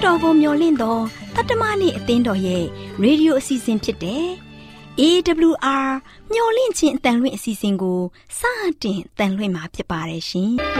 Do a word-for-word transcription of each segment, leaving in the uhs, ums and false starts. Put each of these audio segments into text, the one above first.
တော်ကိုမျှော်လင့်တော့တတ္တမနေ့အသင်းတော်ရဲ့ရေဒီယိုအစီအစဉ်ဖြစ်တဲ့ အေး ဒဘလျူ အာ မျှော်လင့်ခြင်းအတန်လွင့်အစီအစဉ်ကိုစတင်တန်လွင့်မှာဖြစ်ပါတယ်ရှင်။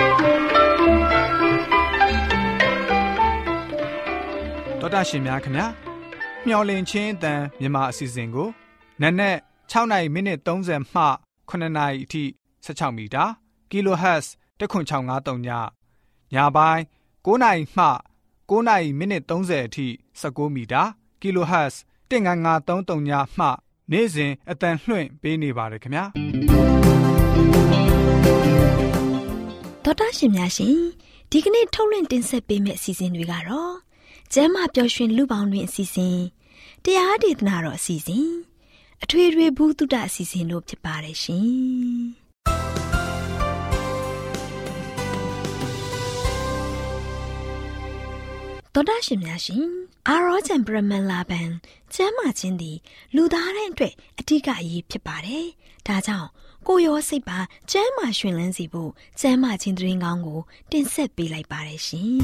တော်တာရှင်များခင်ဗျာမျှော်လင့်ခြင်းအတန်မြန်မာအစီအစဉ်ကိုနက်နက်၆နာရီမိနစ်၃၀မှခုနှစ်နာရီအထိ၁၆မီတာ Kilohertz တစ်ခွန်း၆၅၃ညညပိုင်း၉နာရီမှ၉နာရီမိနစ်၃၀အထိ၁၉မီတာ Kilohertz တစ်ငါးငါးသုံးသုံးညမှနေ့စဉ်အတန်လွှင့်ပေးနေပါတယ်ခင်ဗျာတော်တာရှင်များရှင်ဒီကနေ့ထုတ်လွှင့်တင်ဆက်ပေးမယ့်အစီအစဉ်တွေကတော့ကျမ်းမာပျော်ရွှင်လူပေါင်းတွင်အစီအစဉ်တရားဒေသနာတော်အစီအစဉ်အထွေထွေဘုဒ္ဓအစီအစဉ်တို့ဖြစ်ပါတယ်ရှင်တော်တာရှင်များရှင်အာရောချံပရမန်လာဘန်ကျမ်းမာခြင်းသည်လူသားတိုင်းအတွက်အထူးအရေးဖြစ်ပါတယ်ဒါကြောင့်ကိုယ်ရောစိတ်ပါကျမ်းမာရှင်လန်းစီဖို့ကျမ်းမာခြင်းသတင်းကောင်းကိုတင်ဆက်ပေးလိုက်ပါတယ်ရှင်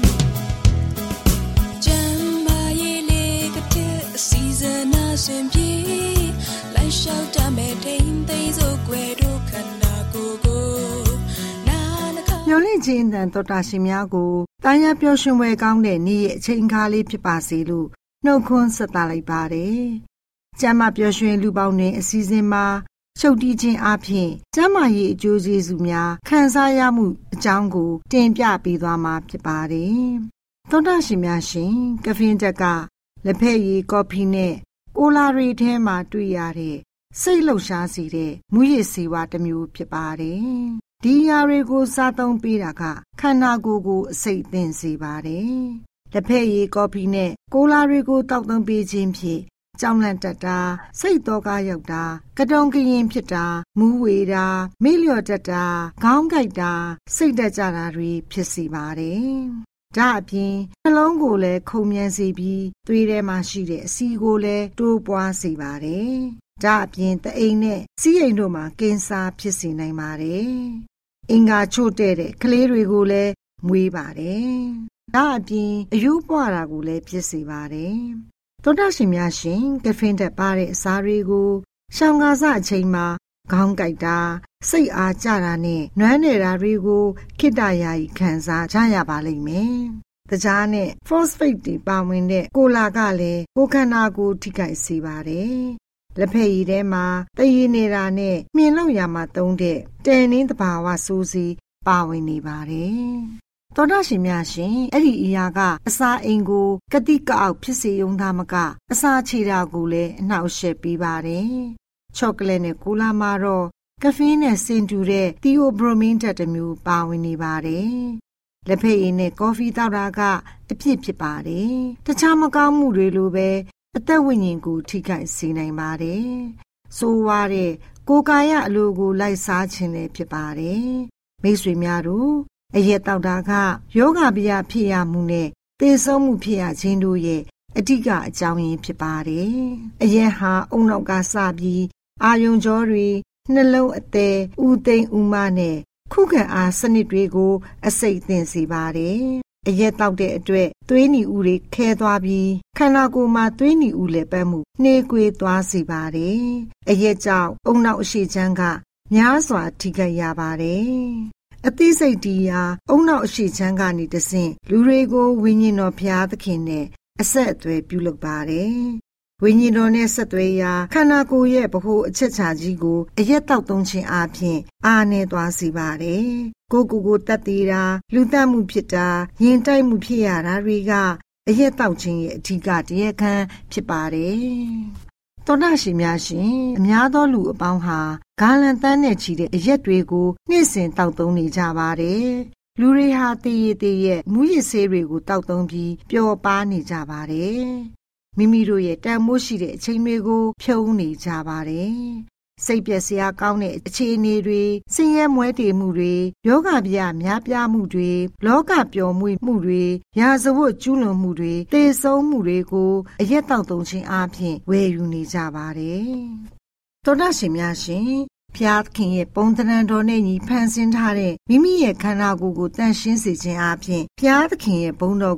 ကျမ်းမာရေးလေးကတဲ့အစီအစဉ်အစဉ်ပြေလိုက်လျှောက်တမဲ့ထိန်သိမ်းစို့ွယ်တို့ခန္ဓာကိုယ်ကိုနာနခမျော်လင့်ခြင်းတန်တော်တာရှင်များကိုတာယာပျော်ရွှင်ပွဲကောင်းတဲ့နေ့ရဲ့အချိန်အခါလေးဖြစ်ပါစေလို့နှုတ်ခွန်းဆက်သလိုက်ပါတယ်ကျမ်းမာပျော်ရွှင်လူပေါင်းတွင်အစီအစဉ်မှာချုပ်တီးခြင်းအပြင်ကျမ်းမာရေးအကျိုးကျေးဇူးများခံစားရမှုအကြောင်းကိုတင်ပြပေးသွားမှာဖြစ်ပါတယ်။သောတာရှင်များရှင်ကဖင်းတက်ကလက်ဖက်ရည်ကော်ဖီနဲ့ကိုလာရီထဲမှာတွေ့ရတဲ့စိတ်လှုပ်ရှားစေတဲ့မူရစ်စေဝါတစ်မျိုးဖြစ်ပါတယ်။ဒီအရာတွေကိုစားသုံးပေးတာကခန္ဓာကိုယ်ကိုအဆိပ်သင့်စေပါတယ်။လက်ဖက်ရည်ကော်ဖီနဲ့ကိုလာရီကိုတောက်သုံးပေးခြင်းဖြင့်ကြောင်လန့်တက်တာစိတ်တော်ကားရောက်တာကတုံကရင်ဖြစ်တာမူးဝေတာမေ့လျော့တက်တာခေါင်းကိုက်တာစိတ်တက်ကြတာတွေဖြစ်စေပါတယ်။ဒါအပြင်နှလုံးကိုလည်းခုန်မြန်စေပြီးသွေးထဲမှာရှိတဲ့အဆီကိုလည်းတိုးပွားစေပါတယ်။ဒါအပြင်တအိမ်နဲ့စီးအိမ်တို့မှာကင်ဆာဖြစ်စေနိုင်ပါတယ်။အင်္ဂါချို့တဲ့တဲ့ကလေးတွေကိုလည်းမွေးပါတယ်။ဒါအပြင်အယိုးပွားတာကိုလည်းဖြစ်စေပါတယ်။သောတာရှင်များရှင်ကဖင်းတက်ပါတဲ့အစာတွေကိုရှောင်ကားစအချိန်မှာခေါင်းကိုက်တာစိတ်အားကြတာနဲ့နွမ်းနယ်တာတွေကိုခိတ္တရာကြီးခံစားကြရပါလိမ့်မယ်။တကြားနဲ့ phosphate တွေပါဝင်တဲ့ကိုလာကလည်းကိုယ်ခန္ဓာကိုထိခိုက်စေပါတယ်။လက်ဖက်ရည်ထဲမှာတည်ရည်နေတာနဲ့မြင်လို့ရမှာသုံးတဲ့တဲနင်းတဘာဝစိုးစီပါဝင်နေပါတယ်။သောတာရှင်များရှင်အဲ့ဒီအရာကအစာအိမ်ကိုကတိကအောက်ဖြစ်စေုံသားမကအစာချေတာကိုလည်းအနှောက်အယှက်ပေးပါတယ်။ချောကလက်နဲ့ကိုလာမှာတော့ကဖင်းနဲ့ဆင်တူတဲ့သီယိုဘရိုမင်းဓာတ်တစ်မျိုးပါဝင်နေပါတယ်။လက်ဖက်ရည်နဲ့ကော်ဖီတောက်တာကအပြစ်ဖြစ်ပါတယ်။တခြားမကောင်းမှုတွေလိုပဲအသက်ဝိညာဉ်ကိုထိခိုက်စေနိုင်ပါတယ်။ဆိုးဝါးတဲ့ကိုယ်ကာယအလိုကိုလိုက်စားခြင်းလည်းဖြစ်ပါတယ်။မိတ်ဆွေများတို့အရက်တောက်တာကယောဂဗျာဖြစ်ရမှုနဲ့သေဆုံးမှုဖြစ်ရခြင်းတို့ရဲ့အဓိကအကြောင်းရင်းဖြစ်ပါတယ်။အရက်ဟာအုံနောက်ကစပြီးအာယုံကြောတွေနှလုံးအသည်ဥသိမ်းဥမနဲ့ခုခံအားစနစ်တွေကိုအဆိပ်သင့်စေပါတယ်။အရက်တောက်တဲ့အတွက်သွေးနီဥတွေခဲသွားပြီးခန္ဓာကိုယ်မှာသွေးနီဥလည်းပတ်မှုနှေးကွေးသွားစေပါတယ်။အရက်ကြောင့်အုံနောက်အရှိချမ်းကများစွာထိခိုက်ရပါတယ်။အသိစိတ်တီးရာအုံနောက်အရှိချမ်းကနေတဆင့်လူတွေကိုဝိညာဉ်တော်ဘုရားသခင်နဲ့အဆက်အသွယ်ပြုလုပ်ပါတယ်။ဝိညာဉ်တော်နဲ့ဆက်သွယ်ရာခန္ဓာကိုယ်ရဲ့ဗဟိုအချက်ချာကြီးကိုအရက်တောက်သုံးခြင်းအပြင်အားနည်းသွားစေပါတယ်။ကိုယ်ကိုယ်ကိုတတ်သေးတာလူတတ်မှုဖြစ်တာရင်တိုက်မှုဖြစ်ရတာတွေကအရက်တောက်ခြင်းရဲ့အထူးတရားခံဖြစ်ပါတယ်။သောတာရှင်များရှင်အများသောလူအပေါင်းဟာဂါလန်တန်းနဲ့ချီတဲ့အရက်တွေကိုနေ့စဉ်တောက်သုံးနေကြပါတယ်။လူတွေဟာတည်ရည်တည်ရဲ့မူရစ်ဆေးတွေကိုတောက်သုံးပြီးပျော်ပါနေကြပါတယ်။မိမိတို့ရဲ့တန်မိုးရှိတဲ့အချိန်တွေကိုဖြုံးနေကြပါတယ်။စိတ်ပျက်စရာကောင်းတဲ့အခြေအနေတွေဆင်းရဲမွဲတေမှုတွေယောဂဗျာများပြားမှုတွေလောကပျော်မွေ့မှုတွေရာဇဝတ်ကျူးလွန်မှုတွေသေဆုံးမှုတွေကိုအရက်တောက်သုံးခြင်းအပြင်ဝယ်ယူနေကြပါတယ်။သောတာရှင်များရှင်ဖျားသခင်ရဲ့ပုံသဏ္ဍာန်တော်နဲ့ညီဖန်ဆင်းထားတဲ့မိမိရဲ့ခန္ဓာကိုယ်ကိုတန့်ရှင်းစေခြင်းအပြင်ဖျားသခင်ရဲ့ဘုန်းတော်ကို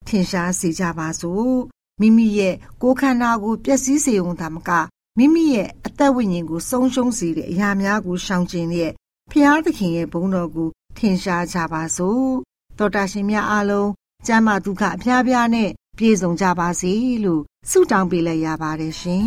ထင်ရှားစေကြပါစို့မိမိရဲ့ကိုယ်ခန္ဓာကိုပျက်စီးစေုံသာမကမိမိရဲ့အသက်ဝိညာဉ်ကိုဆုံးရှုံးစေတဲ့အရာများကိုရှောင်ကျဉ်တဲ့ဖျားသခင်ရဲ့ဘုန်းတော်ကိုထင်ရှားကြပါစို့သောတာရှင်များအားလုံးကျမ်းမာဒုက္ခအဖျားဖျားနဲ့ပြည့်စုံကြပါစေလို့ဆုတောင်းပေးလိုက်ရပါတယ်ရှင်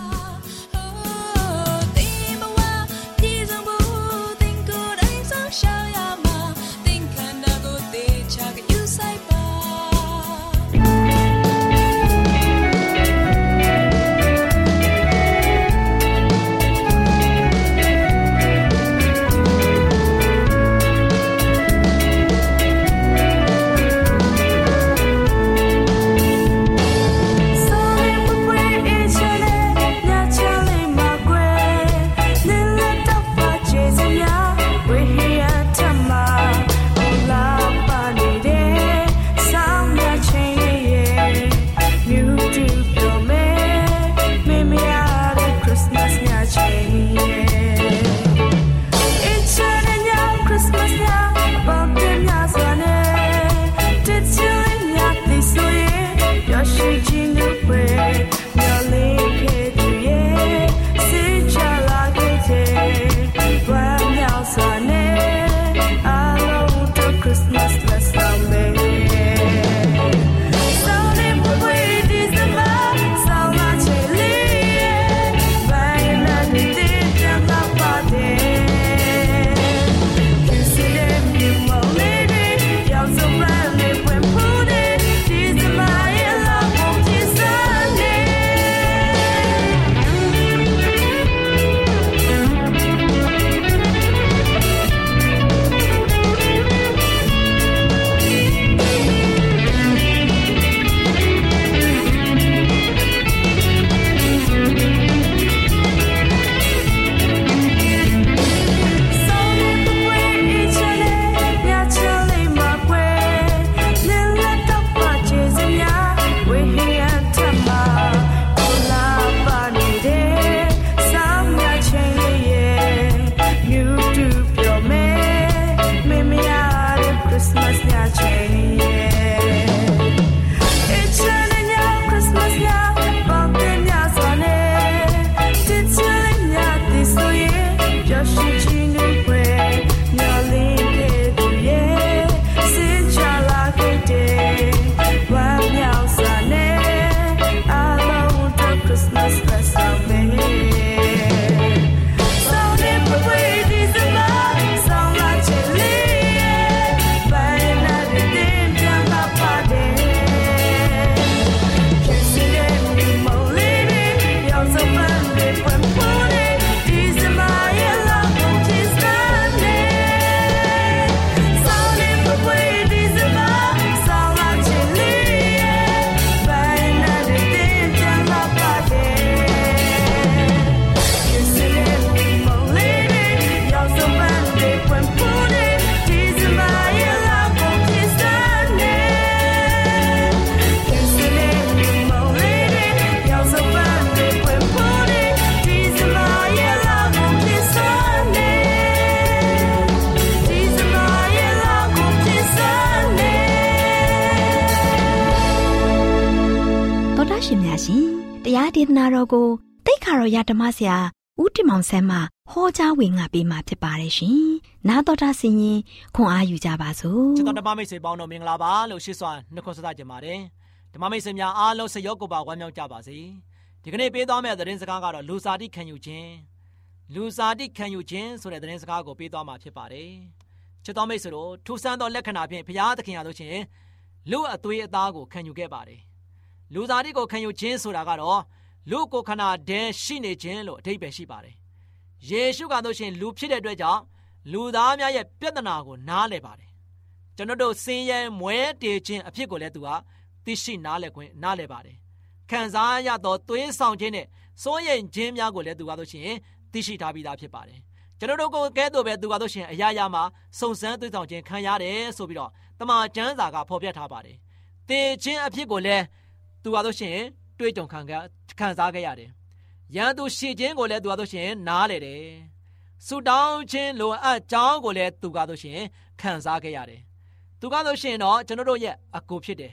ရှင်များရှင်တရားဒေသနာတော်ကိုတိတ်ခါတော်ရဓမ္မဆရာဦးတင်မောင်ဆန်းမှဟောကြားဝင်ငါပေးมาဖြစ်ပါတယ်ရှင်။နာတော်တာဆင်ရင်ခွန်အားယူကြပါစို့။ချစ်တော်ဓမ္မမိတ်ဆွေပေါင်းတို့မင်္ဂလာပါလို့ရှိစွာနှုတ်ခွန်းဆက်ကြပါတယ်။ဓမ္မမိတ်ဆွေများအားလုံးစိတ်ရောကိုယ်ပါဝမ်းမြောက်ကြပါစေ။ဒီကနေ့ပေးသွားမယ့်သတင်းစကားကတော့လူစားတိခံယူခြင်းလူစားတိခံယူခြင်းဆိုတဲ့သတင်းစကားကိုပေးသွားမှာဖြစ်ပါတယ်။ချစ်တော်မိတ်ဆွေတို့ထူဆန်းသောလက္ခဏာဖြင့်ဘုရားသခင်ရလို့ချင်းလူအသွေးအသားကိုခံယူခဲ့ပါတယ်။လူစားတိကိုခံယူခြင်းဆိုတာကတော့လူကိုခန္ဓာတည်းရှိနေခြင်းလို့အဓိပ္ပာယ်ရှိပါတယ်။ယေရှုကတော့ရှင်လူဖြစ်တဲ့အတွက်ကြောင့်လူသားများရဲ့ပြဿနာကိုနားလည်ပါတယ်။ကျွန်တော်တို့ဆင်းရဲမွဲတေခြင်းအဖြစ်ကိုလည်းသူကသိရှိနားလည်ခွင့်နားလည်ပါတယ်။ခံစားရသောသွေးဆောင်ခြင်းနဲ့စိုးရိမ်ခြင်းများကိုလည်းသူကတော့ရှင်သိရှိထားပြီးသားဖြစ်ပါတယ်။ကျွန်တော်တို့ကိုကဲတော့ပဲသူကတော့ရှင်အရာရာမှာစုံစမ်းသွေးဆောင်ခြင်းခံရတယ်ဆိုပြီးတော့တမန်ကျမ်းစာကဖော်ပြထားပါတယ်။တေခြင်းအဖြစ်ကိုလည်းသူကတော့ရှင်တွေ့ကြုံခံခံစားခဲ့ရတယ်။ရန်သူရှိခြင်းကိုလည်းသူကတော့ရှင်နားလေတယ်။ဆူတောင်းခြင်းလိုအပ်ကြောင်းကိုလည်းသူကတော့ရှင်ခံစားခဲ့ရတယ်။သူကတော့ရှင်တော့ကျွန်တော်တို့ရဲ့အကူဖြစ်တယ်။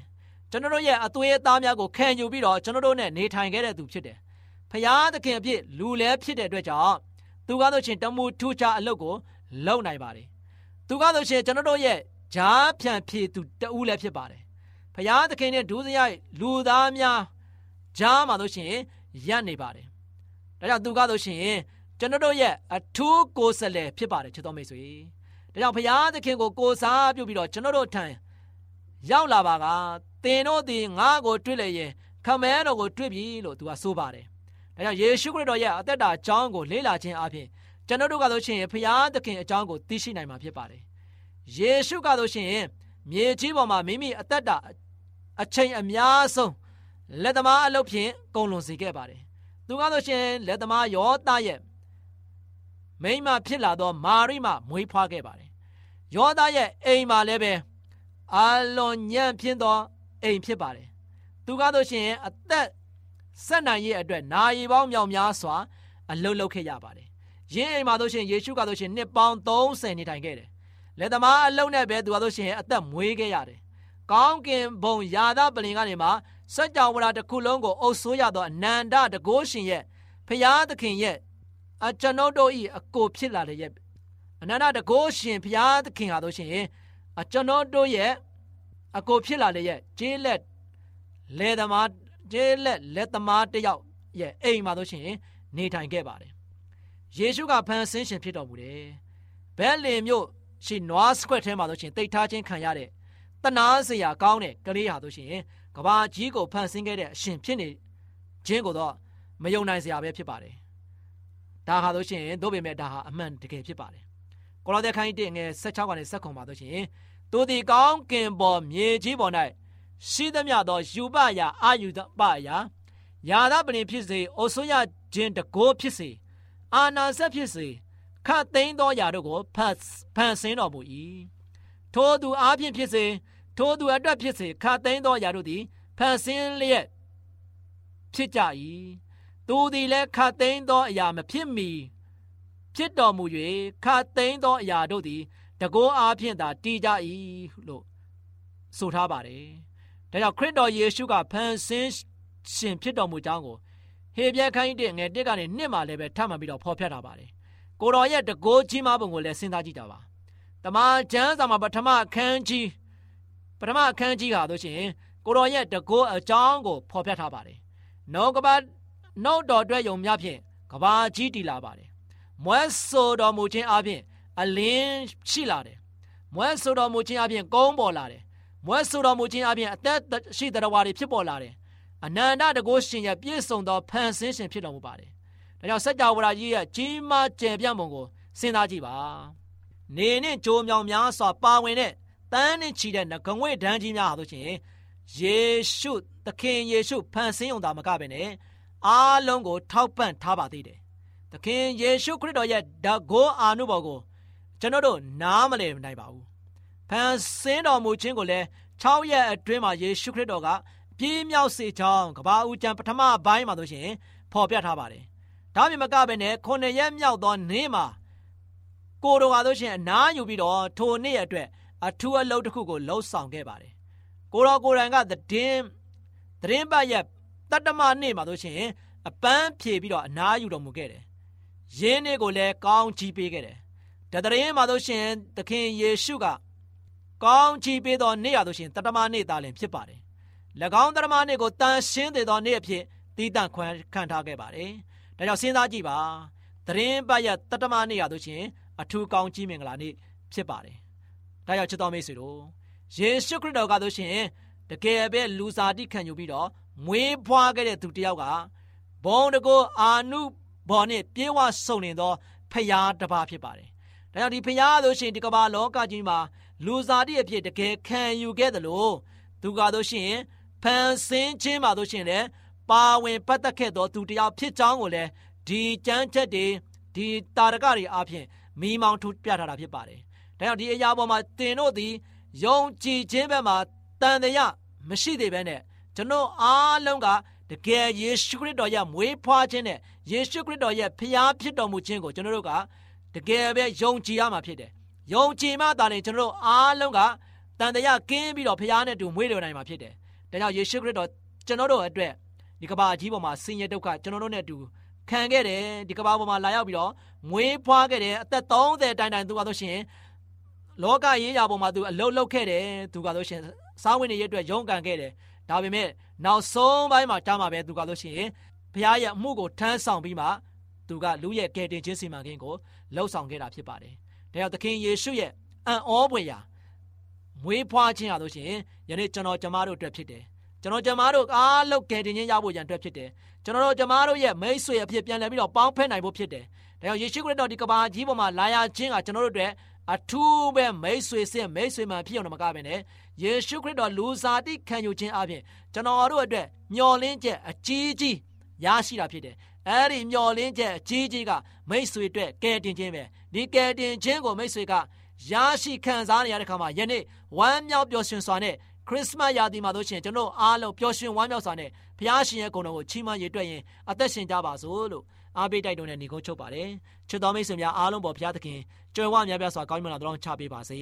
ကျွန်တော်တို့ရဲ့အသွေးအသားများကိုခံယူပြီးတော့ကျွန်တော်တို့နဲ့နေထိုင်ခဲ့တဲ့သူဖြစ်တယ်ဖျားသခင်အဖြစ်လူလဲဖြစ်တဲ့အတွက်ကြောင့်သူကားလို့ချင်းတမှုထူးခြားအလုပ်ကိုလုပ်နိုင်ပါတယ်သူကားလို့ချင်းကျွန်တော်တို့ရဲ့ဂျားဖြန်ဖြေသူတဦးလည်းဖြစ်ပါတယ်ဖျားသခင်နဲ့ဒုစရိုက်လူသားများဂျားမှာလို့ချင်းရပ်နေပါတယ်ဒါကြောင့်သူကားလို့ချင်းကျွန်တော်တို့ရဲ့အထူးကိုယ်စားလှယ်ဖြစ်ပါတယ်ချစ်တော်မိတ်ဆွေဒါကြောင့်ဖျားသခင်ကိုကိုးစားပြုပြီးတော့ကျွန်တော်တို့ထံရောက်လာပါကသင်တို့သည်ငါ့ကိုတွေ့လျင်ခမဲတော်ကိုတွေ့ပြီလို့သူကဆိုပါတယ်ဒါကြောင့်ယေရှုခရစ်တော်ရဲ့အသက်တာအကြောင်းကိုလေ့လာခြင်းအပြင်ကျွန်တော်တို့ကဆိုရှင်ဖျားသခင်အကြောင်းကိုသိရှိနိုင်မှာဖြစ်ပါတယ်ယေရှုကဆိုရှင်မြေကြီးပေါ်မှာမိမိအသက်တာအချိန်အများဆုံးလက်သမားအလုပ်ဖြင့်ကုန်လွန်စေခဲ့ပါတယ်သူကဆိုရှင်လက်သမားယောသရဲ့မိန်းမဖြစ်လာသောမာရိမမွေးဖွားခဲ့ပါတယ်ယောသရဲ့အိမ်မှာလည်းပဲအလွန်ညံ့ဖျင်းသောအိမ်ဖြစ်ပါတယ်သူကဆိုရှင်အသက်ဆက်နိုင်ရဲ့အတွက်နာရီပေါင်းမြောက်များစွာအလုပ်လုပ်ခဲ့ရပါတယ်ယင်းအိမ်မှာဆိုရှင်ယေရှုကဆိုရှင်နှစ်ပေါင်းသုံးဆယ်နေထိုင်ခဲ့တယ်လက်သမားအလုပ်နဲ့ပဲသူကဆိုရှင်အသက်မွေးခဲ့ရတယ်ကောင်းကင်ဘုံယာသပလင်ကနေမှာစัจ java လာတစ်ခုလုံးကိုအုပ်စိုးရသောအနန္တတကုရှင်ရဲ့ဖျားသခင်ရဲ့အကျွန်ုပ်တို့၏အကိုဖြစ်လာတဲ့ရဲ့အနန္တတကုရှင်ဖျားသခင်ဟာဆိုရှင်အကျွန်ုပ်တို့ရဲ့အကိုဖြစ်လာတဲ့ရဲ့ကျေးလက်လေသမားကျေးလက်လက်သမားတယောက်ရဲ့အိမ်မှာဆိုရှင်နေထိုင်ခဲ့ပါတယ်ယေရှုကဖန်ဆင်းရှင်ဖြစ်တော်မူတယ်ဘဲလင်မြို့ရှိနွားစခွက်ထဲမှာဆိုရှင်တိတ်ထားခြင်းခံရတဲ့တနာစရာကောင်းတဲ့ကလေးဟာဆိုရှင်ကဘာကြီးကိုဖန်ဆင်းခဲ့တဲ့အရှင်ဖြစ်နေခြင်းကိုတော့မယုံနိုင်စရာပဲဖြစ်ပါတယ်ဒါဟာဆိုရှင်တို့ပေမဲ့ဒါဟာအမှန်တကယ်ဖြစ်ပါတယ်ကိုလောသဲခန်းကြီးတစ်ငယ်၁၆ကနေ၁၇ပါဆိုရှင်သူဒီကောင်းကင်ပေါ်မြေကြီးပေါ်၌ရှိသမျှသောယူပရာအာယူပရာယာသပလင်ဖြစ်စေအိုဆိုရခြင်းတကိုးဖြစ်စေအာနာဆက်ဖြစ်စေခတ်သိမ်းသောယာတို့ကိုဖတ်ဖန်ဆင်းတော်မူ၏ထိုသူအားဖြင့်ဖြစ်စေထိုသူအတွက်ဖြစ်စေခတ်သိမ်းသောယာတို့သည်ဖန်ဆင်းလျက်ဖြစ်ကြ၏သူသည်လည်းခတ်သိမ်းသောအရာမဖြစ်မီဖြစ်တော်မူ၍ခတ်သိမ်းသောအရာတို့သည်တကိုးအားဖြင့်သာတည်ကြ၏လို့ဆိုထားပါတယ်ဒါကြောင့်ခရစ်တော်ယေရှုကဖန်ဆင်းရှင်ဖြစ်တော်မူကြောင်းကိုဟေဘရဲခန်းကြီးငယ်တစ်ကနေနှစ်မှာလည်းပဲထပ်မှပြီးတော့ဖော်ပြထားပါတယ်ကိုတော်ရဲ့တကိုးကြီးမားပုံကိုလည်းစဉ်းစားကြည့်ကြပါတမန်ကျမ်းစာမှာပထမအခန်းကြီးပထမအခန်းကြီးဟာဆိုရှင်ကိုတော်ရဲ့တကိုးအကြောင်းကိုဖော်ပြထားပါတယ်နှုတ်ကပတ်နှုတ်တော်အတွက်ယုံများဖြင့်ကဘာကြီးတည်လာပါတယ်မွဲဆိုတော်မူခြင်းအပြင်အလင်းရှိလာတယ်မွဲဆိုတော်မူခြင်းအပြင်ကုန်းပေါ်လာတယ်မွဲဆိုတော်မူခြင်းအပြင်အသက်ရှိတရားဝါတွေဖြစ်ပေါ်လာတယ်အနန္တတကုရှင်ရဲ့ပြည့်စုံသောဖန်ဆင်းရှင်ဖြစ်တော်မူပါတယ်ဒါကြောင့်စัจ java ကြီးရဲ့ကြီးမားကျယ်ပြန့်ပုံကိုစဉ်းစားကြည့်ပါနေနဲ့ကြိုးမြောင်များစွာပါဝင်တဲ့တန်းနဲ့ချီတဲ့ငွေ့ဒန်းကြီးများဟာဆိုရှင်ယေရှုသခင်ယေရှုဖန်ဆင်းုံသာမကပဲနဲ့အားလုံးကိုထောက်ပံ့ထားပါသေးတယ်သခင်ယေရှုခရစ်တော်ရဲ့တကိုးအာနုဘော်ကိုကျွန်တော်တို့နားမလည်နိုင်ပါဘူးဖန်ဆင်းတော်မူခြင်းကိုလည်း၆ရက်အတွင်းမှာယေရှုခရစ်တော်ကပြည့်မြောက်စေကြောင်းကဘာဦးကျမ်းပထမပိုင်းမှာဆိုရှင်ဖော်ပြထားပါတယ်ဒါမြင်မကပဲနဲ့ခုနှစ်ရက်မြောက်သောနေ့မှာကိုတော်ဟာဆိုရှင်အနားယူပြီးတော့ထိုနေ့အတွက်အထူးအလုပ်တစ်ခုကိုလှုပ်ဆောင်ခဲ့ပါတယ်ကိုတော်ကိုယ်တိုင်ကသတင်းသတင်းပတ်ရဲ့တတ္တမနေ့မှာဆိုရှင်အပန်းဖြေပြီးတော့အနားယူတော်မူခဲ့တယ်ယင်းနေ့ကိုလည်းကောင်းချီးပေးခဲ့တယ်တသတင်းမှာဆိုရှင်သခင်ယေရှုကကောင်းချီးပေးသောနေ့ရဆိုရှင်တတ္တမနေ့သားလည်းဖြစ်ပါတယ်၎င်းတတ္တမနေ့ကိုတန်ရှင်းသေးသောနေ့အဖြစ်တည်တံ့ခွန်ခံထားခဲ့ပါတယ်ဒါကြောင့်စဉ်းစားကြည့်ပါသတင်းပတ်ရဲ့တတ္တမနေ့ရဆိုရှင်အထူးကောင်းကြီးမင်္ဂလာနေ့ဖြစ်ပါတယ်ဒါကြောင့်ချစ်တော်မိတ်ဆွေတို့ယေရှုခရစ်တော်ကဆိုရှင်တကယ်ပဲလူစားတိခံယူပြီးတော့မွေးဖွားခဲ့တဲ့သူတစ်ယောက်ကဘုံတကိုအာနုဘော်နဲ့ပြေဝဆုံနေသောဖျားတစ်ပါးဖြစ်ပါတယ်ဒါကြောင့်ဒီဖျားဆိုရှင်ဒီကမ္ဘာလောကကြီးမှာလူစားတိအဖြစ်တကယ်ခံယူခဲ့တယ်လို့သူကဆိုရှင်ဖန်ဆင်းခြင်းမှာဆိုရှင်လည်းပါဝင်ပတ်သက်ခဲ့သောသူတစ်ယောက်ဖြစ်ကြောင်းကိုလည်းဒီကျမ်းချက်တွေဒီတာရကတွေအပြင်မိမောင်းထုတ်ပြထားတာဖြစ်ပါတယ်ဒါကြောင့်ဒီအရာပေါ်မှာတင်တို့သည်ယုံကြည်ခြင်းဘက်မှာတန်တရားမရှိသေးဘဲနဲ့ကျွန်တော်အားလုံးကတကယ်ယေရှုခရစ်တော်ရဲ့မွေးဖွားခြင်းနဲ့ယေရှုခရစ်တော်ရဲ့ဖျားဖြစ်တော်မူခြင်းကိုကျွန်တော်တို့ကတကယ်ပဲယုံကြည်ရမှာဖြစ်တယ်ယုံကြည်မှသာလေကျွန်တော်တို့အားလုံးကတန်တရားကင်းပြီးတော့ဖျားနဲ့တူမွေးလျော်နိုင်မှာဖြစ်တယ်ဒါကြောင့်ယေရှုခရစ်တော်ကျွန်တော်တို့အတွက်ဒီကမ္ဘာကြီးပေါ်မှာဆင်းရဲဒုက္ခကျွန်တော်တို့နဲ့အတူခံခဲ့တယ်ဒီကမ္ဘာပေါ်မှာလာရောက်ပြီးတော့မွေးဖွားခဲ့တယ်အသက်သုံးဆယ်တိုင်တိုင်သူကဆိုရှင်လောကရေးရာပေါ်မှာသူအလုတ်လုတ်ခဲ့တယ်သူကဆိုရှင်စားဝင်နေရအတွက်ရုန်းကန်ခဲ့တယ်ဒါပေမဲ့နောက်ဆုံးပိုင်းမှာကြားမှာပဲသူကဆိုရှင်ဘုရားရဲ့အမှုကိုထမ်းဆောင်ပြီးမှသူကလူရဲ့ကယ်တင်ခြင်းစီမံကိန်းကိုလှုပ်ဆောင်ခဲ့တာဖြစ်ပါတယ်ဒါကြောင့်သခင်ယေရှုရဲ့အံ့ဩဖွယ်ရာမွေးဖွားခြင်းဟာဆိုရှင်ယနေ့ကျွန်တော်ကျမတို့အတွက်ဖြစ်တယ်ကျွန်တော်ကျမတို့အားလုံးကယ်တင်ခြင်းရဖို့ရန်အတွက်ဖြစ်တယ်ကျွန်တော်တို့ကျမတို့ရဲ့မိတ်ဆွေအဖြစ်ပြန်လည်ပြီးတော့ပေါင်းဖက်နိုင်ဖို့ဖြစ်တယ်ဒါကြောင့်ယေရှုခရစ်တော်ဒီကမ္ဘာကြီးပေါ်မှာလာရခြင်းကကျွန်တော်တို့အတွက်အထူးပဲမိတ်ဆွေစင်မိတ်ဆွေမှန်ဖြစ်အောင်မကဘဲနဲ့ယေရှုခရစ်တော်လူစားတိခံယူခြင်းအပြင်ကျွန်တော်တို့အတွက်မျှော်လင့်ချက်အကြီးကြီးရရှိတာဖြစ်တယ်အဲ့ဒီမျှော်လင့်ချက်အကြီးကြီးကမိတ်ဆွေအတွက်ကယ်တင်ခြင်းပဲဒီကယ်တင်ခြင်းကိုမိတ်ဆွေကရရှိခံစားနေရတဲ့ခါမှာယနေ့ဝမ်းမြောက်ပျော်ရွှင်စွာနဲ့ခရစ်စမတ်ရာသီမှာတို့ရှင်ကျွန်တော်အားလုံးပျော်ရွှင်ဝမ်းမြောက်စွာနဲ့ဘုရားရှင်ရဲ့ဂုဏ်တော်ကိုချီးမွမ်းရည်တွက်ရင်အသက်ရှင်ကြပါစို့လို့အားပေးတိုက်တွန်းတဲ့ညီကုန်းချုပ်ပါတယ်ချစ်တော်မိတ်ဆွေများအားလုံးပေါ်ဘုရားသခင်ကြွယ်ဝများပြားစွာကောင်းကြီးမင်္ဂလာတော်ချပေးပါစေ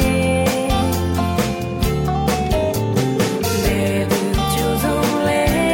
Let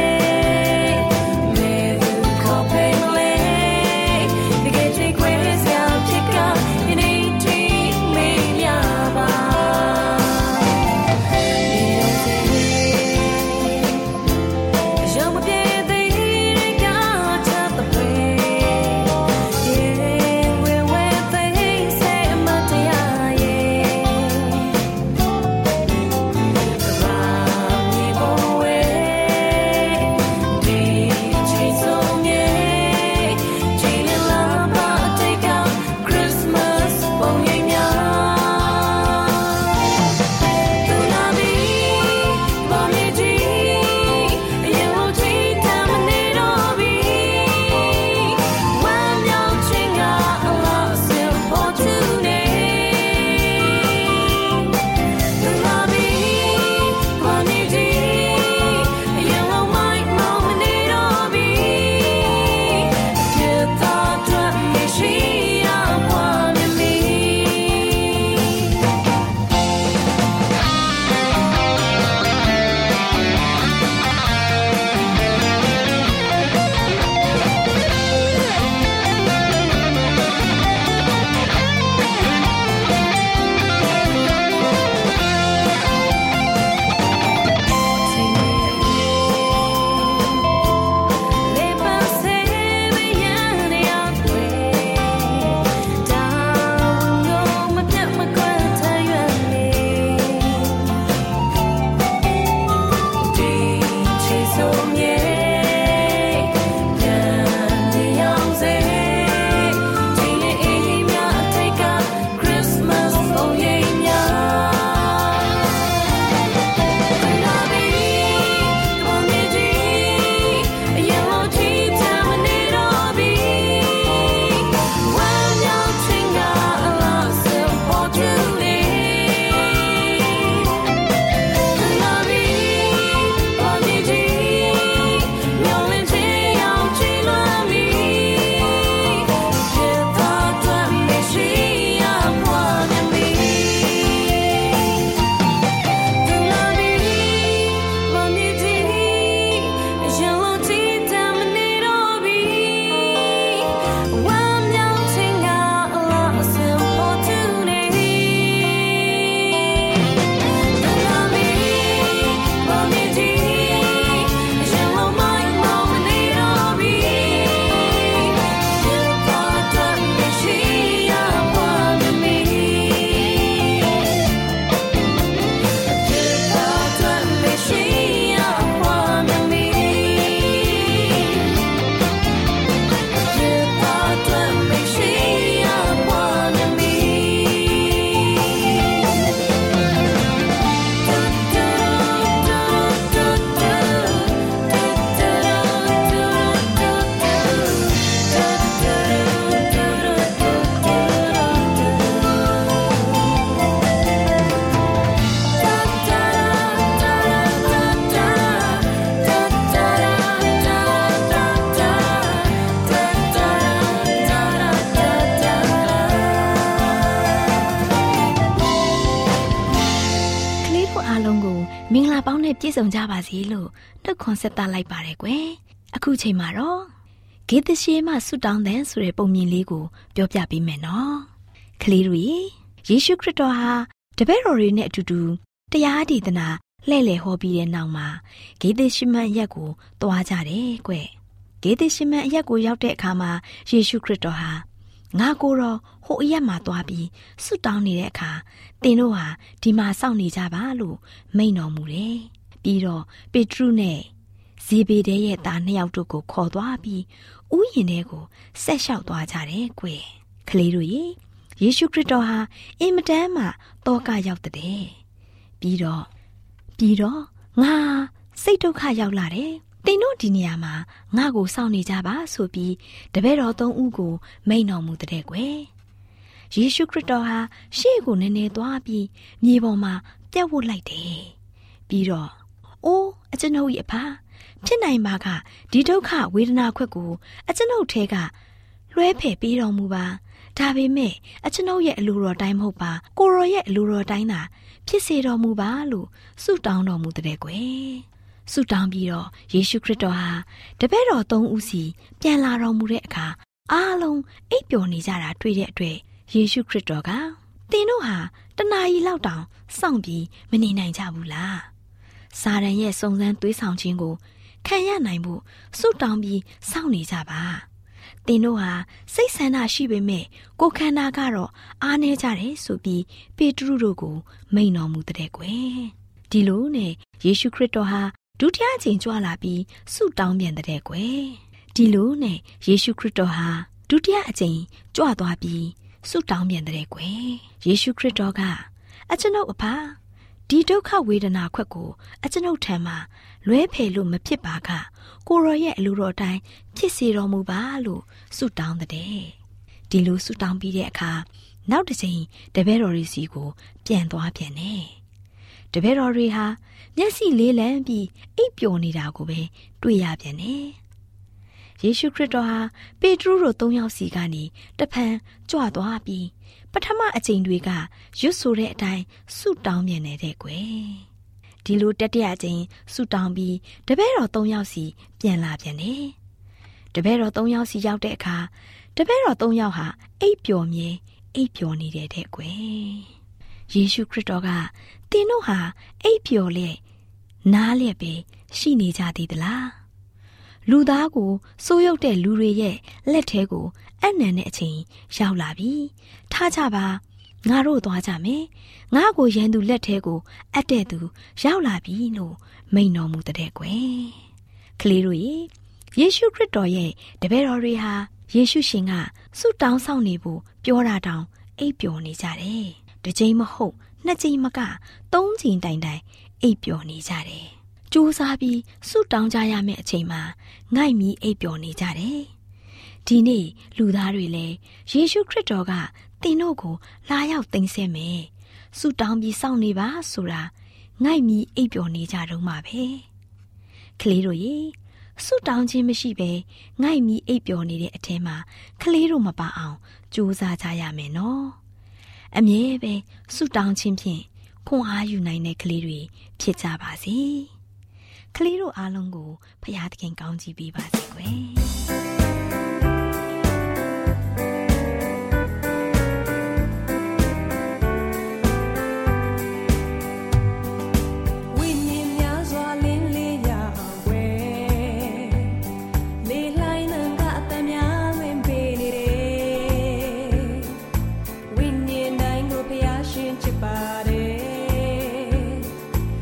ပြည့်စုံကြပါစေလို့နှုတ်ခွန်းဆက်သလိုက်ပါတယ်ကွယ်အခုချိန်မှာတော့ဂေသရှေမှဆုတောင်းတဲ့ဆိုတဲ့ပုံမြင်လေးကိုပြောပြပေးမယ်နော်ကလေးတို့ရေယေရှုခရစ်တော်ဟာတပည့်တော်တွေနဲ့အတူတူတရားဒေသနာလှည့်လည်ဟောပြီးတဲ့နောက်မှာဂေသရှေမန်အရက်ကိုသွားကြတယ်ကွယ်ဂေသရှေမန်အရက်ကိုရောက်တဲ့အခါမှာယေရှုခရစ်တော်ဟာငါကိုယ်တော်ဟိုအရက်မှာသွားပြီးဆုတောင်းနေတဲ့အခါသင်တို့ဟာဒီမှာစောင့်နေကြပါလို့မိန့်တော်မူတယ်ပြီးတော့ပေတရုနဲ့ဇေဘေဒဲရဲ့သားနှစ်ယောက်တို့ကိုခေါ်သွားပြီးဥယျာဉ်ထဲကိုဆက်လျှောက်သွားကြတယ်ကွယ်ကလေးတို့ရေယေရှုခရစ်တော်ဟာအင်မတန်မှတောကရောက်တဲ့ပြီးတော့ပြီးတော့ငါစိတ်ဒုက္ခရောက်လာတယ်သင်တို့ဒီနေရာမှာငါ့ကိုစောင့်နေကြပါဆိုပြီးတပည့်တော်သုံးဦးကိုမိန့်တော်မူတဲ့ကွယ်ယေရှုခရစ်တော်ဟာရှေ့ကိုနည်းနည်းသွားပြီးမြေပေါ်မှာပြတ်ဝတ်လိုက်တယ်ပြီးတော့အိုးအကျွန်ုပ်ရဲ့အဖဖြစ်နိုင်ပါကဒီဒုက္ခဝေဒနာခွက်ကိုအကျွန်ုပ်ထဲကလွှဲဖယ်ပေးတော်မူပါဒါပေမဲ့အကျွန်ုပ်ရဲ့အလိုတော်တိုင်းမဟုတ်ပါကိုရောရဲ့အလိုတော်တိုင်းသာဖြစ်စေတော်မူပါလို့ဆုတောင်းတော်မူတဲ့ကွယ်ဆုတောင်းပြီးတော့ယေရှုခရစ်တော်ဟာတပည့်တော်သုံးဦးစီပြန်လာတော်မူတဲ့အခါအားလုံးအိပ်ပျော်နေကြတာတွေ့တဲ့အတွက်ယေရှုခရစ်တော်ကသင်တို့ဟာတနာရီလောက်တောင်စောင့်ပြီးမနေနိုင်ကြဘူးလားစာရန်ရဲ့စုံစမ်းသွေးဆောင်ခြင်းကိုခံရနိုင်ဖို့ဆုတောင်းပြီးစောင့်နေကြပါသင်တို့ဟာစိတ်ဆန္ဒရှိပေမဲ့ကိုယ်ခန္ဓာကတော့အားနည်းကြတယ်ဆိုပြီးပေတရုတို့ကိုမိန့်တော်မူတဲ့ကွယ်ဒီလိုနဲ့ယေရှုခရစ်တော်ဟာဒုတိယအကြိမ်ကြွလာပြီးဆုတောင်းပြန်တဲ့ကွယ်ဒီလိုနဲ့ယေရှုခရစ်တော်ဟာဒုတိယအကြိမ်ကြွသွားပြီးဆုတောင်းပြန်တဲ့ကွယ်ယေရှုခရစ်တော်ကအကျွန်ုပ်အဖဒီဒုက္ခဝေဒနာခွက်ကိုအကျွန်ုပ်ထံမှာလွဲဖယ်လို့မဖြစ်ပါကကိုရောရဲ့အလိုတော်တိုင်းဖြစ်စေတော်မူပါလို့ဆုတောင်းတဲ့ဒီလိုဆုတောင်းပြီးတဲ့အခါနောက်တစ်ချိန်တပည့်တော်တွေစီကိုပြန်သွားပြန်တယ်တပည့်တော်တွေဟာမျက်စိလေးလန်းပြီးအိပ်ပျော်နေတာကိုပဲတွေ့ရပြန်တယ်ယေရှုခရစ်တော်ဟာပေတရုတို့သုံးယောက်စီကနေတဖန်ကြွသွားပြီးပထမအကြိမ်တွေကရွတ်ဆိုတဲ့အတိုင်းဆုတောင်းပြန်နေတဲ့ကွယ်ဒီလိုတတိယအကြိမ်ဆုတောင်းပြီးတပည့်တော်သုံးယောက်စီပြန်လာပြန်တယ်တပည့်တော်သုံးယောက်စီရောက်တဲ့အခါတပည့်တော်သုံးယောက်ဟာအိပ်ပျော်မြဲအိပ်ပျော်နေတဲ့တဲ့ကွယ်ယေရှုခရစ်တော်ကသင်တို့ဟာအိပ်ပျော်လျက်နားလျက်ပဲရှိနေကြသေးသလားလူသားကိုစိုးရုပ်တဲ့လူတွေရဲ့လက်ထဲကိုအနံတဲ့အချိန်ရောက်လာပြီထားကြပါငါတို့သွားကြမယ်ငါကိုရန်သူလက်ထဲကိုအပ်တဲ့သူရောက်လာပြီလို့မိန့်တော်မူတဲ့ကွယ်ကလေးတို့ရေယေရှုခရစ်တော်ရဲ့တပည့်တော်တွေဟာယေရှုရှင်ကဆုတောင်းဆောင်နေဖို့ပြောတာတောင်အိပ်ပျော်နေကြတယ်တစ်ချိန်မဟုတ်နှစ်ချိန်မကသုံးချိန်တိုင်တိုင်အိပ်ပျော်နေကြတယ်ကြိုးစားပြီးဆုတောင်းကြရမယ့်အချိန်မှာငိုက်မီအိပ်ပျော်နေကြတယ်ဒီနေ့လူသားတွေလည်းယေရှုခရစ်တော်ကသင်တို့ကိုလာရောက်သိမ်းဆည်းမယ်ဆုတောင်းပြီးစောင့်နေပါဆိုတာငိုက်မီအိပ်ပျော်နေကြတော့မှာပဲကလေးတို့ရေဆုတောင်းခြင်းမရှိဘဲငိုက်မီအိပ်ပျော်နေတဲ့အထဲမှာကလေးတို့မပါအောင်ကြိုးစားကြရမယ်နော်အမြဲပဲဆုတောင်းခြင်းဖြင့်ခွန်အားယူနိုင်တဲ့ကလေးတွေဖြစ်ကြပါစေကလေးတို့အားလုံးကိုဖခင်သခင်ကောင်းချီးပေးပါစေကွယ်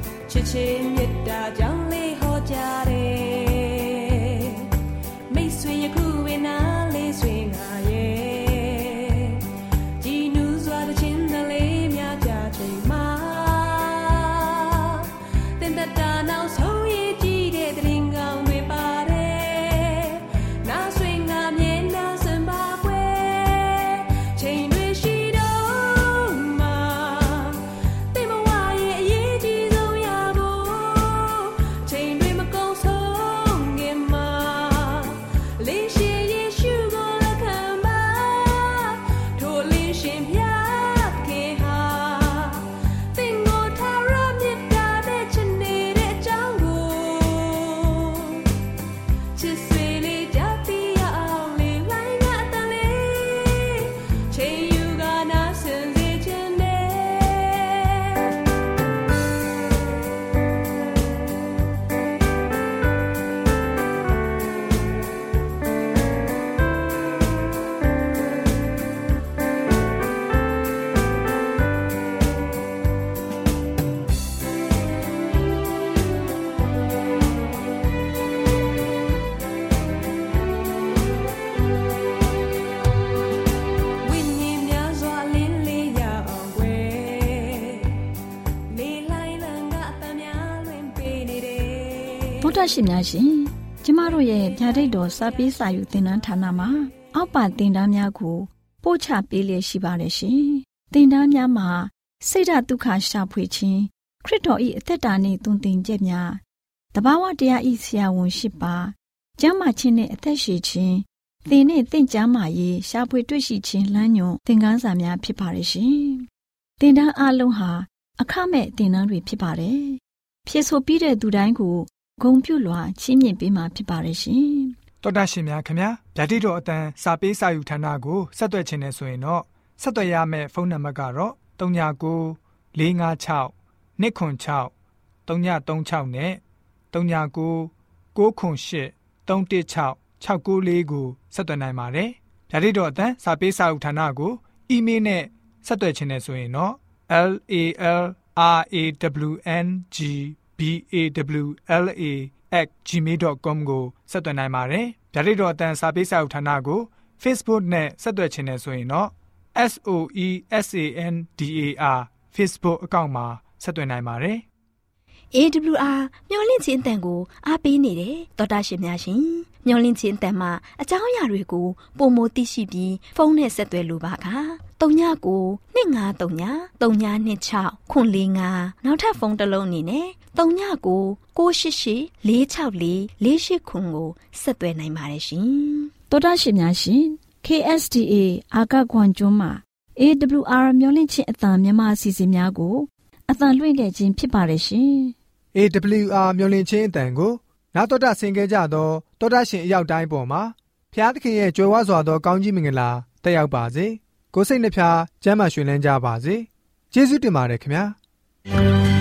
ချစ်မေတ္တာကြောင့်လေးဟောကြားတယ်မိတ်ဆွေတော်တာရှင်များရှင်ကျမတို့ရဲ့ဗျာဒိတ်တော်စာပေးစာယူသင်တန်းဌာနမှာအောက်ပါသင်တန်းများကိုပို့ချပေးလျက်ရှိပါတယ်ရှင်သင်တန်းများမှာစိတ်ဓာတ်ဒုက္ခရှာဖွေခြင်းခရစ်တော်၏အသက်တာနှင့်သွန်သင်ချက်များတဘာဝတရားဤဆရာဝန်ရှိပါကျမ်းမာခြင်းနှင့်အသက်ရှည်ခြင်းသင်နှင့်သင်ကျမ်းမာရေးရှာဖွေတွေ့ရှိခြင်းလမ်းညွန်သင်ခန်းစာများဖြစ်ပါရဲ့ရှင်သင်တန်းအလုံးဟာအခမဲ့သင်တန်းတွေဖြစ်ပါတယ်ဖြည့်ဆို့ပြီးတဲ့သူတိုင်းကိုဂုဏ်ပြုလွှာချီးမြှင့်ပေးမှာဖြစ်ပါရဲ့ရှင်တော်တာရှင်များခင်ဗျာဗျာဒိတ်တော်အတန်းစာပေးစာယူဌာနကိုဆက်သွယ်ခြင်းနဲ့ဆိုရင်တော့ဆက်သွယ်ရမယ့်ဖုန်းနံပါတ်ကတော့၃၉၉ ၄၅၆ ၂ခွန်၆ ၃ည၃၆နဲ့၃၉၉ ၉ခွန်၈ ၃၁၆ ၆၉၄ကိုဆက်သွယ်နိုင်ပါတယ်ဗျာဒိတ်တော်အတန်းစာပေးစာယူဌာနကိုအီးမေးလ်နဲ့ဆက်သွယ်ခြင်းနဲ့ဆိုရင်တော့ l a l r a w n g b a w l a at gmail dot com ကိုဆက်သွယ်နိုင်ပါတယ်။ဗျာဒိတ်တော်အတန်းစာပေးစာယူဌာနကို Facebook နဲ့ဆက်သွယ်ခြင်းနဲ့ဆိုရင်တော့ S O E S A N D A R Facebook အကောင့်မှာဆက်သွယ်နိုင်ပါတယ်။ A W R မျော်လင့်ခြင်းအတန်ကိုအားပေးနေတယ်တော်တာရှင်များရှင်မျော်လင့်ခြင်းအတန်မှာအကြောင်းအရာတွေကိုပုံမသိရှိပြီးဖုန်းနဲ့ဆက်သွယ်လိုပါက၃ညကို၂၅၃ည၃ည၂၆ခွန်၄၅နောက်ထပ်ဖုန်းတစ်လုံးအနေနဲ့၃ညကို၉၈၈၄၆၄၄၈ခွန်ကိုဆက်သွယ်နိုင်ပါတယ်ရှင်တော်တာရှင်များရှင် K S D A အာကခွန်ကျွန်းမှာ A W R မျော်လင့်ခြင်းအတန်မြန်မာအစီအစဉ်များကိုအတန်လွှင့်ခဲ့ခြင်းဖြစ်ပါတယ်ရှင် A W R မျော်လင့်ခြင်းအတန်ကိုနာတော်တာဆင်ခဲ့ကြသောတော်တာရှင်အရောက်တိုင်းပေါ်မှာဖျားသခင်ရဲ့ကြွယ်ဝစွာသောကောင်းကြီးမင်္ဂလာတက်ရောက်ပါစေကိုယ်စိတ်နှဖျားကျမ်းမာရွှင်လန်းကြပါစေကျေးဇူးတင်ပါတယ်ခင်ဗျာ